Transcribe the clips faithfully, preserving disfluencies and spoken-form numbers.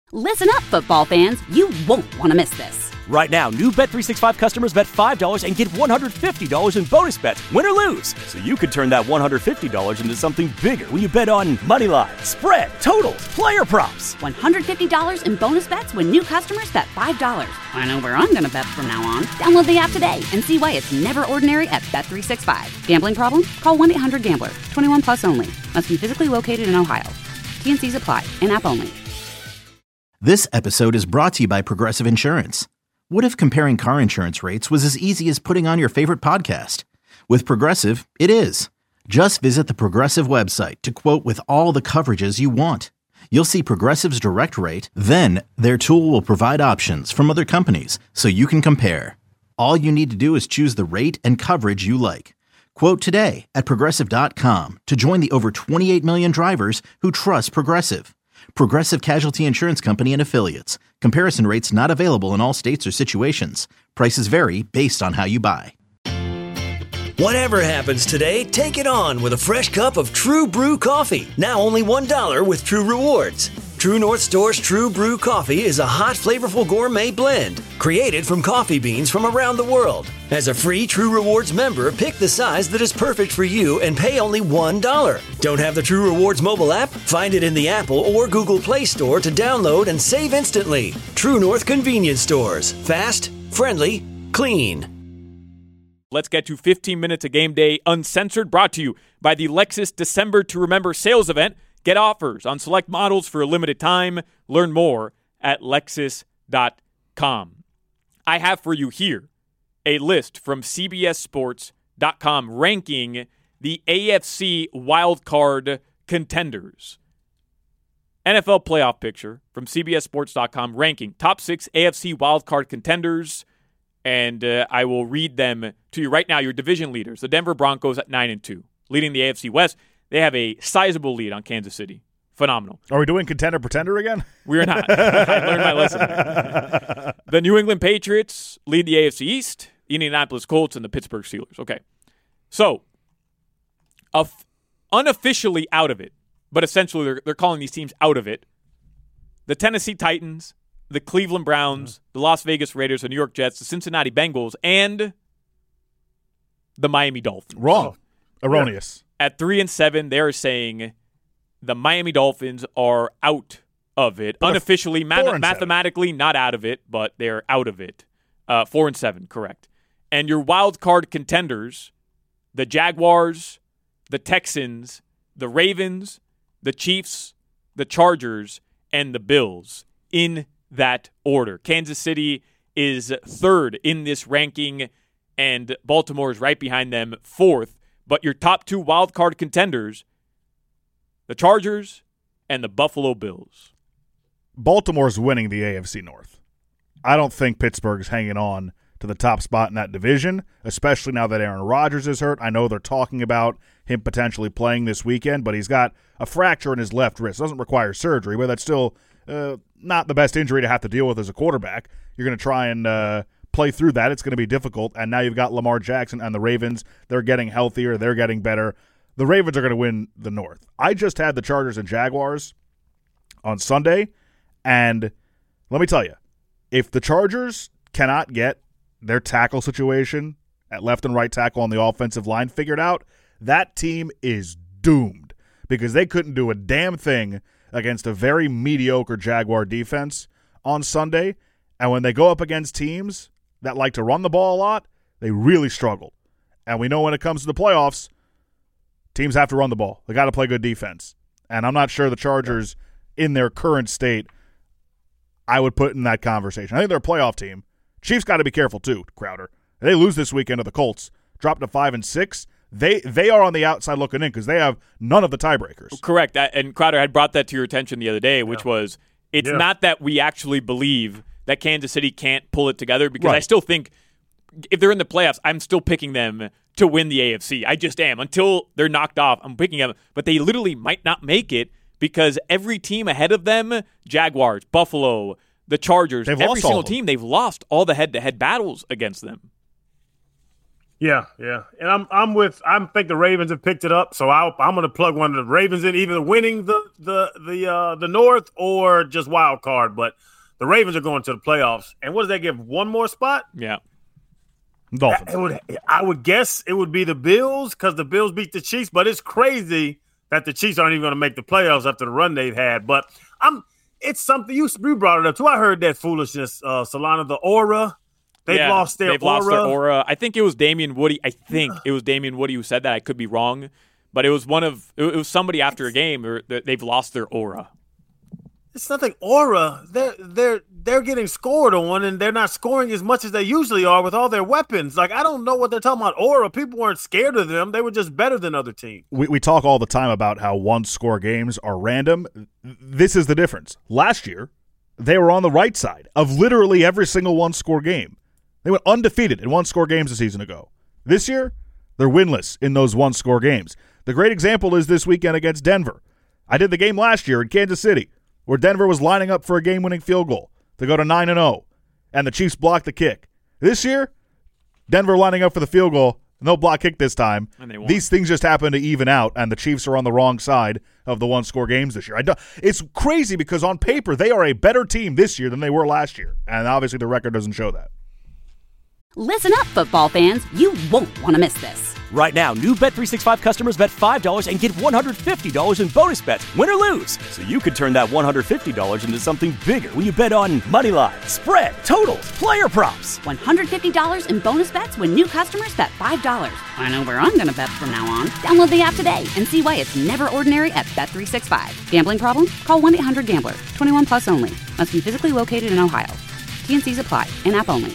Listen up, football fans. You won't want to miss this. Right now, new Bet three sixty-five customers bet five dollars and get one hundred fifty dollars in bonus bets, win or lose. So you could turn that one hundred fifty dollars into something bigger when you bet on money line, spread, totals, player props. one hundred fifty dollars in bonus bets when new customers bet five dollars. I know where I'm going to bet from now on. Download the app today and see why it's never ordinary at Bet three sixty-five. Gambling problem? Call one eight hundred gambler. twenty-one plus only. Must be physically located in Ohio. T and C's apply. In-app only. This episode is brought to you by Progressive Insurance. What if comparing car insurance rates was as easy as putting on your favorite podcast? With Progressive, it is. Just visit the Progressive website to quote with all the coverages you want. You'll see Progressive's direct rate, then their tool will provide options from other companies so you can compare. All you need to do is choose the rate and coverage you like. Quote today at Progressive dot com to join the over twenty-eight million drivers who trust Progressive. Progressive Casualty Insurance Company and Affiliates. Comparison rates not available in all states or situations. Prices vary based on how you buy. Whatever happens today, take it on with a fresh cup of True Brew coffee. Now only one dollar with True Rewards. True North Store's True Brew coffee is a hot, flavorful gourmet blend created from coffee beans from around the world. As a free True Rewards member, pick the size that is perfect for you and pay only one dollar. Don't have the True Rewards mobile app? Find it in the Apple or Google Play Store to download and save instantly. True North Convenience Stores. Fast, friendly, clean. Let's get to fifteen minutes of game day uncensored, brought to you by the Lexus December to Remember sales event. Get offers on select models for a limited time. Learn more at Lexus dot com. I have for you here a list from C B S Sports dot com ranking the A F C wildcard contenders. N F L playoff picture from C B S Sports dot com ranking top six A F C wildcard contenders. And uh, I will read them to you right now. Your division leaders, the Denver Broncos at nine and two, leading the A F C West. They have a sizable lead on Kansas City. Phenomenal. Are we doing contender pretender again? We are not. I learned my lesson. The New England Patriots lead the A F C East, the Indianapolis Colts, and the Pittsburgh Steelers. Okay. So, uh, unofficially out of it, but essentially they're, they're calling these teams out of it. The Tennessee Titans, the Cleveland Browns, mm-hmm. the Las Vegas Raiders, the New York Jets, the Cincinnati Bengals, and the Miami Dolphins. Wrong. Erroneous. At three and seven, they're saying the Miami Dolphins are out of it. But unofficially, ma- mathematically, seven. Not out of it, but they're out of it. Uh, four and seven, correct. And your wild card contenders, the Jaguars, the Texans, the Ravens, the Chiefs, the Chargers, and the Bills, in that order. Kansas City is third in this ranking, and Baltimore is right behind them, fourth. But your top two wild card contenders, the Chargers and the Buffalo Bills. Baltimore's winning the A F C North. I don't think Pittsburgh's hanging on to the top spot in that division, especially now that Aaron Rodgers is hurt. I know they're talking about him potentially playing this weekend, but he's got a fracture in his left wrist. Doesn't require surgery, but that's still uh, not the best injury to have to deal with as a quarterback. You're going to try and uh, play through that. It's going to be difficult, and now you've got Lamar Jackson and the Ravens. They're getting healthier. They're getting better. The Ravens are going to win the North. I just had the Chargers and Jaguars on Sunday, and let me tell you, if the Chargers cannot get their tackle situation at left and right tackle on the offensive line figured out, that team is doomed because they couldn't do a damn thing against a very mediocre Jaguar defense on Sunday. And when they go up against teams that like to run the ball a lot, they really struggle. And we know when it comes to the playoffs, teams have to run the ball. They got to play good defense. And I'm not sure the Chargers, in their current state, I would put in that conversation. I think they're a playoff team. Chiefs got to be careful too, Crowder. They lose this weekend to the Colts, drop to five and six. They they are on the outside looking in because they have none of the tiebreakers. Correct. And Crowder had brought that to your attention the other day, which yeah. was it's yeah. not that we actually believe that Kansas City can't pull it together because right. I still think if they're in the playoffs, I'm still picking them to win the A F C. I just am. Until they're knocked off, I'm picking them. But they literally might not make it because every team ahead of them, Jaguars, Buffalo, the Chargers, they've every single team, they've lost all the head-to-head battles against them. Yeah, yeah, and I'm I'm with I think the Ravens have picked it up, so I'll, I'm going to plug one of the Ravens in, either winning the the the uh, the North or just wild card. But the Ravens are going to the playoffs, and what does that give? One more spot? Yeah, Dolphins. I would I would guess it would be the Bills because the Bills beat the Chiefs, but it's crazy that the Chiefs aren't even going to make the playoffs after the run they've had. But I'm it's something you you brought it up too. I heard that foolishness, uh, Solana, the aura. They've yeah, lost their they've aura. lost their aura. I think it was Damian Woody. I think it was Damian Woody who said that. I could be wrong, but it was one of it was somebody after a game. Or they've lost their aura. It's nothing aura. They're they're they're getting scored on, and they're not scoring as much as they usually are with all their weapons. Like, I don't know what they're talking about. Aura. People weren't scared of them. They were just better than other teams. We we talk all the time about how one-score games are random. This is the difference. Last year, they were on the right side of literally every single one-score game. They went undefeated in one-score games a season ago. This year, they're winless in those one-score games. The great example is this weekend against Denver. I did the game last year in Kansas City, where Denver was lining up for a game-winning field goal to go to nine and oh, and the Chiefs blocked the kick. This year, Denver lining up for the field goal, no block kick this time. And they won. These things just happen to even out, and the Chiefs are on the wrong side of the one-score games this year. I don't, it's crazy because on paper, they are a better team this year than they were last year, and obviously the record doesn't show that. Listen up, football fans. You won't want to miss this. Right now, new Bet three sixty-five customers bet five dollars and get one hundred fifty dollars in bonus bets, win or lose. So you could turn that one hundred fifty dollars into something bigger when you bet on money line, spread, totals, player props. one hundred fifty dollars in bonus bets when new customers bet five dollars. I know where I'm going to bet from now on. Download the app today and see why it's never ordinary at Bet three sixty-five. Gambling problem? Call one eight hundred gambler. twenty-one plus only. Must be physically located in Ohio. T N Cs apply. In-app only.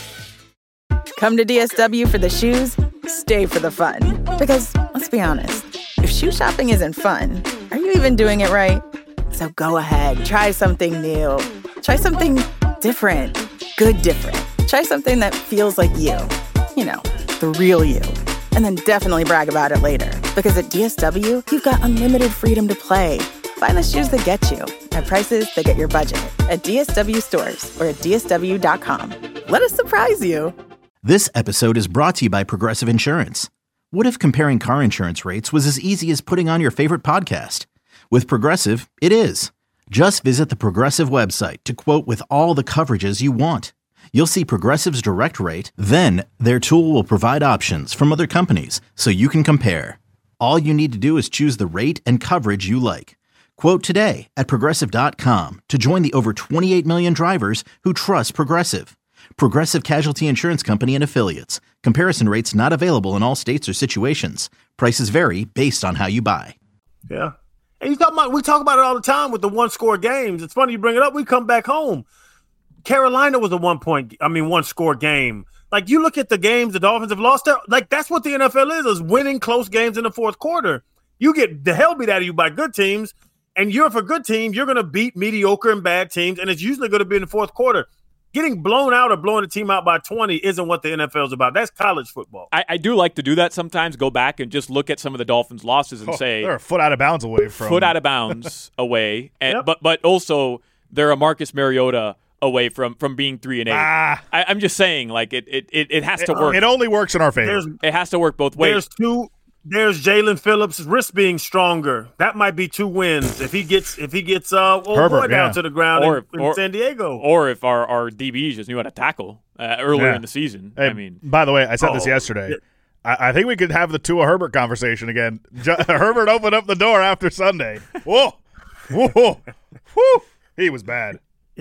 Come to D S W for the shoes, stay for the fun. Because, let's be honest, if shoe shopping isn't fun, are you even doing it right? So go ahead, try something new. Try something different. Good different. Try something that feels like you. You know, the real you. And then definitely brag about it later. Because at D S W, you've got unlimited freedom to play. Find the shoes that get you at prices that get your budget at D S W stores or at D S W dot com. Let us surprise you. This episode is brought to you by Progressive Insurance. What if comparing car insurance rates was as easy as putting on your favorite podcast? With Progressive, it is. Just visit the Progressive website to quote with all the coverages you want. You'll see Progressive's direct rate, then their tool will provide options from other companies so you can compare. All you need to do is choose the rate and coverage you like. Quote today at Progressive dot com to join the over twenty-eight million drivers who trust Progressive. Progressive Casualty Insurance Company and Affiliates. Comparison rates not available in all states or situations. Prices vary based on how you buy. Yeah. And you talk about, we talk about it all the time with the one-score games. It's funny you bring it up. We come back home. Carolina was a one-point, I mean, one-score game. Like, you look at the games the Dolphins have lost there. Like, that's what the N F L is, is winning close games in the fourth quarter. You get the hell beat out of you by good teams, and you're for good teams, you're going to beat mediocre and bad teams, and it's usually going to be in the fourth quarter. Getting blown out or blowing a team out by twenty isn't what the N F L is about. That's college football. I, I do like to do that sometimes, go back and just look at some of the Dolphins' losses and oh, say they're a foot out of bounds away from foot out of bounds away, and, Yep. but but also they're a Marcus Mariota away from, from being three and eight. Ah. I, I'm just saying, like it it, it, it has to It, work. it only works in our favor. There's, It has to work both ways. there's two. There's Jalen Phillips' wrist being stronger. That might be two wins if he gets if he gets uh old Herbert, boy down yeah. to the ground Or in, if- in or- San Diego. Or if our, our D Bs just knew how to tackle uh, earlier Yeah. in the season. Hey, I mean, by the way, I said this Oh, yesterday. yeah. I, I think we could have the Tua Herbert conversation again. Jo- Herbert opened up the door after Sunday. Whoa, whoa, whew. He was bad.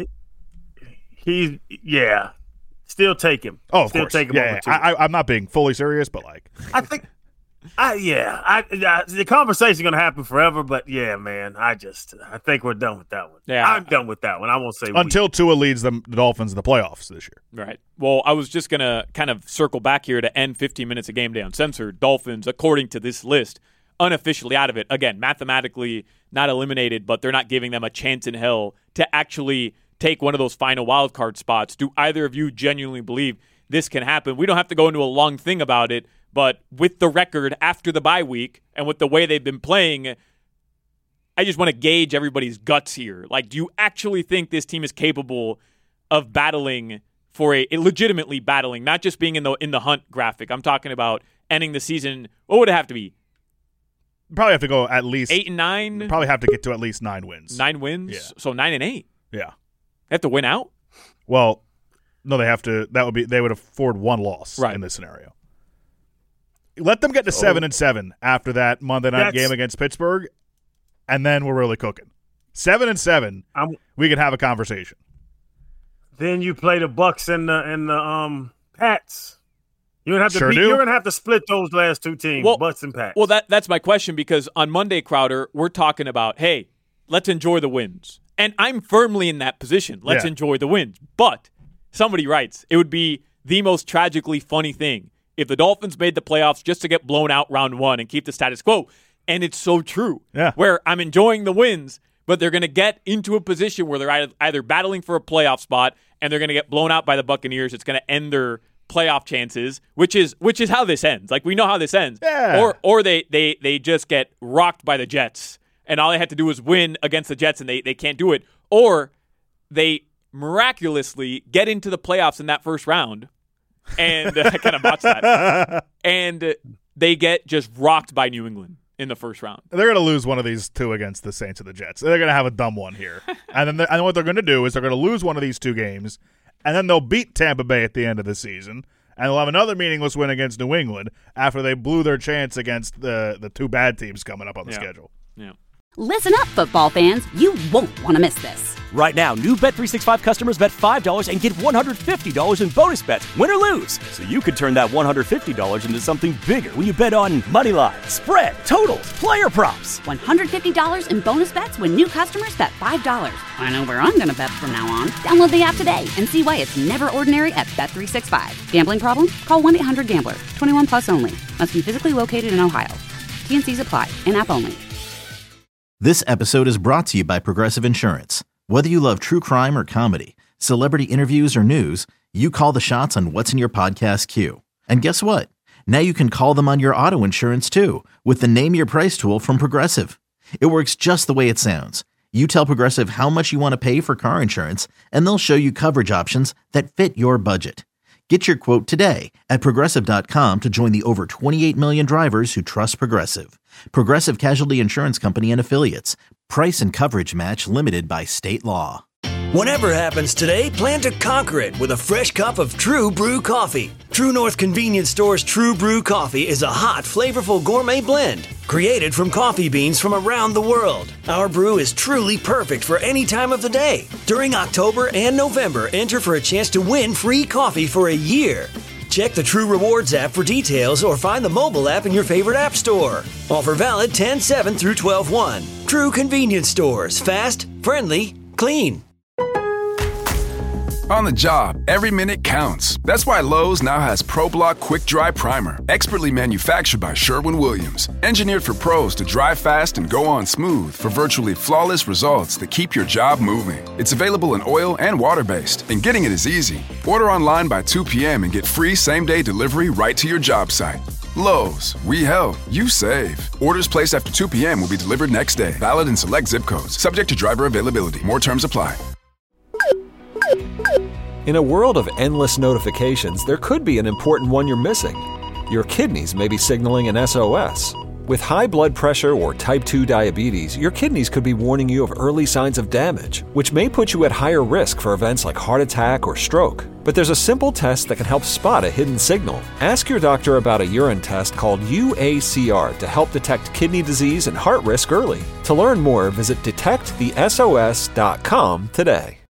He's yeah. Still take him. Oh, of Still course. take him yeah, over yeah. Tua. I, I, I'm not being fully serious, but like, I think, I yeah, I, I the conversation's gonna happen forever, but yeah, man, I just I think we're done with that one. Yeah. I'm done with that one. I won't say we. until Tua leads them, the Dolphins in the playoffs this year. right. Well, I was just going to kind of circle back here to end fifteen minutes of Game Day Uncensored. Dolphins, according to this list, unofficially out of it. Again, mathematically not eliminated, but they're not giving them a chance in hell to actually take one of those final wild card spots. Do either of you genuinely believe this can happen? We don't have to go into a long thing about it, but with the record after the bye week and with the way they've been playing, I just want to gauge everybody's guts here. Like, do you actually think this team is capable of battling for a, a legitimately battling, not just being in the in the hunt graphic. I'm talking about ending the season. What would it have to be? Probably have to go at least eight and nine. Probably have to get to at least nine wins. Nine wins. Yeah. So nine and eight. Yeah. They have to win out. Well, no, they have to. That would be they would afford one loss right. in this scenario. Let them get to seven and seven after that Monday night That's, game against Pittsburgh, and then we're really cooking. Seven and seven, I'm, we can have a conversation. Then you play the Bucks and the and the um Pats. You're gonna have to sure beat, do. You're gonna have to split those last two teams, well, Bucks and Pats. Well, that that's my question, because on Monday, Crowder, we're talking about, hey, let's enjoy the wins. And I'm firmly in that position. Let's yeah. enjoy the wins. But somebody writes, it would be the most tragically funny thing if the Dolphins made the playoffs just to get blown out round one and keep the status quo. And it's so true. Yeah. Where I'm enjoying the wins, but they're going to get into a position where they're either battling for a playoff spot and they're going to get blown out by the Buccaneers. It's going to end their playoff chances, which is which is how this ends. Like, we know how this ends. Yeah. Or or they, they, they just get rocked by the Jets, and all they had to do was win against the Jets, and they, they can't do it. Or they miraculously get into the playoffs in that first round, and uh, I kind of botched that, and uh, they get just rocked by New England in the first round. They're going to lose one of these two against the Saints or the Jets. They're going to have a dumb one here. and then and what they're going to do is they're going to lose one of these two games, and then they'll beat Tampa Bay at the end of the season, and they'll have another meaningless win against New England after they blew their chance against the, the two bad teams coming up on the Yeah. schedule. Yeah. Listen up, football fans. You won't want to miss this. Right now, new Bet three sixty-five customers bet five dollars and get one hundred fifty dollars in bonus bets, win or lose. So you could turn that one hundred fifty dollars into something bigger when you bet on money line, spread, totals, player props. one hundred fifty dollars in bonus bets when new customers bet five dollars. I know where I'm going to bet from now on. Download the app today and see why it's never ordinary at Bet three sixty-five. Gambling problem? Call one eight hundred gambler. twenty-one plus only. Must be physically located in Ohio. T and C's apply. In-app only. This episode is brought to you by Progressive Insurance. Whether you love true crime or comedy, celebrity interviews or news, you call the shots on what's in your podcast queue. And guess what? Now you can call them on your auto insurance too with the Name Your Price tool from Progressive. It works just the way it sounds. You tell Progressive how much you want to pay for car insurance, and they'll show you coverage options that fit your budget. Get your quote today at Progressive dot com to join the over twenty-eight million drivers who trust Progressive. Progressive Casualty Insurance Company and Affiliates. Price and coverage match limited by state law. Whatever happens today, plan to conquer it with a fresh cup of True Brew coffee. True North Convenience Store's True Brew coffee is a hot, flavorful gourmet blend created from coffee beans from around the world. Our brew is truly perfect for any time of the day. During October and November, enter for a chance to win free coffee for a year. Check the True Rewards app for details or find the mobile app in your favorite app store. Offer valid ten seven through twelve one. True Convenience Stores. Fast, friendly, clean. On the job, every minute counts. That's why Lowe's now has ProBlock Quick Dry Primer, expertly manufactured by Sherwin-Williams. Engineered for pros to dry fast and go on smooth for virtually flawless results that keep your job moving. It's available in oil and water-based, and getting it is easy. Order online by two p.m. and get free same-day delivery right to your job site. Lowe's, we help, you save. Orders placed after two p.m. will be delivered next day. Valid in select zip codes. Subject to driver availability. More terms apply. In a world of endless notifications, there could be an important one you're missing. Your kidneys may be signaling an S O S. With high blood pressure or type two diabetes, your kidneys could be warning you of early signs of damage, which may put you at higher risk for events like heart attack or stroke. But there's a simple test that can help spot a hidden signal. Ask your doctor about a urine test called U A C R to help detect kidney disease and heart risk early. To learn more, visit detect the S O S dot com today.